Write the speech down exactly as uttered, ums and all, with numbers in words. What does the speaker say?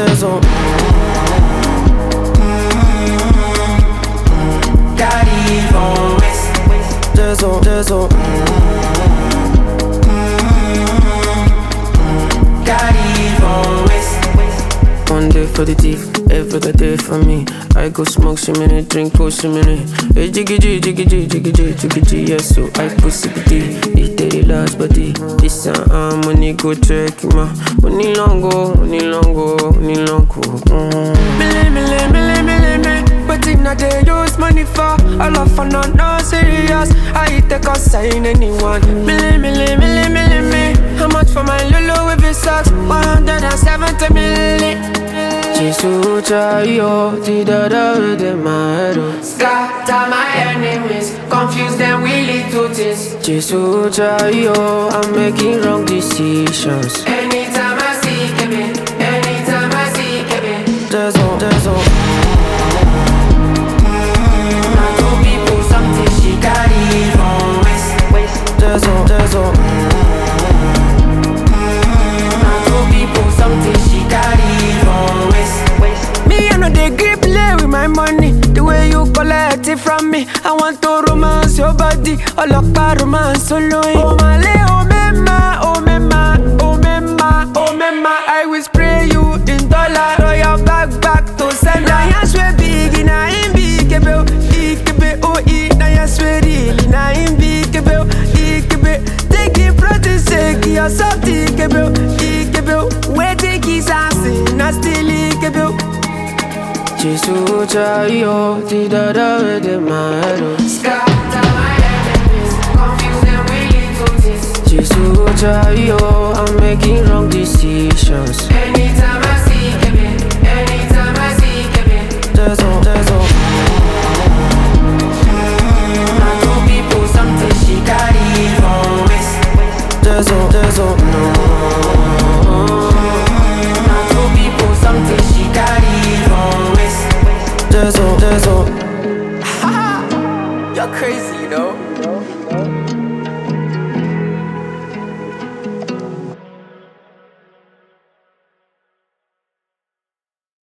desert. Got evil ways. Desert, desert. Got evil ways. One day for the thief, every other day for me. I go smoke some minute, drink oh some minute. Hey jiggy jiggy jiggy jiggy jiggy jiggy jiggy jiggy. Yes, so I pussy pity. It the last body. This uh money go check ma. Money long go, money long go, money long go. Milli milli milli milli milli. But in a day use money for all of fun not no serious. I take a sign anyone. Milli milli milli milli milli. How much for my Lulu with his socks? One hundred and seventy milli. Jesus, yo, ti da da with my head. Scatter my enemies, confuse them with little things. Jesus, yo, I'm making wrong decisions. Anytime I see Kevin, anytime I see Kevin. There's all, there's all. Now two people something she got evil ways. There's all, there's all. Now two people something she got evil ways. Me, I know they grip play with my money. The way you collect it from me, I want to romance your body. All up a romance solo. Oh my le, oh mema, oh mema, oh mema, oh mema. I will spray you in dollar. Throw your back back to send. Now you swear big, now in big bill, big bill, oh e. Now you swear really, now in big bill, big bill. Take it from the sake, you're something bill, big bill. Where take his ass in, I still big bill. Jesus, yo, ti da da with my head. Scatter my enemies, confuse them with little things. Jesus, yo, I'm making wrong decisions. Anytime I see Kevin, anytime I see Kevin. There's all, there's all. Now two people something she got evil ways. There's all, there's all. No. Now two people something she got evil ways. There's all, there's all. You're crazy, you know.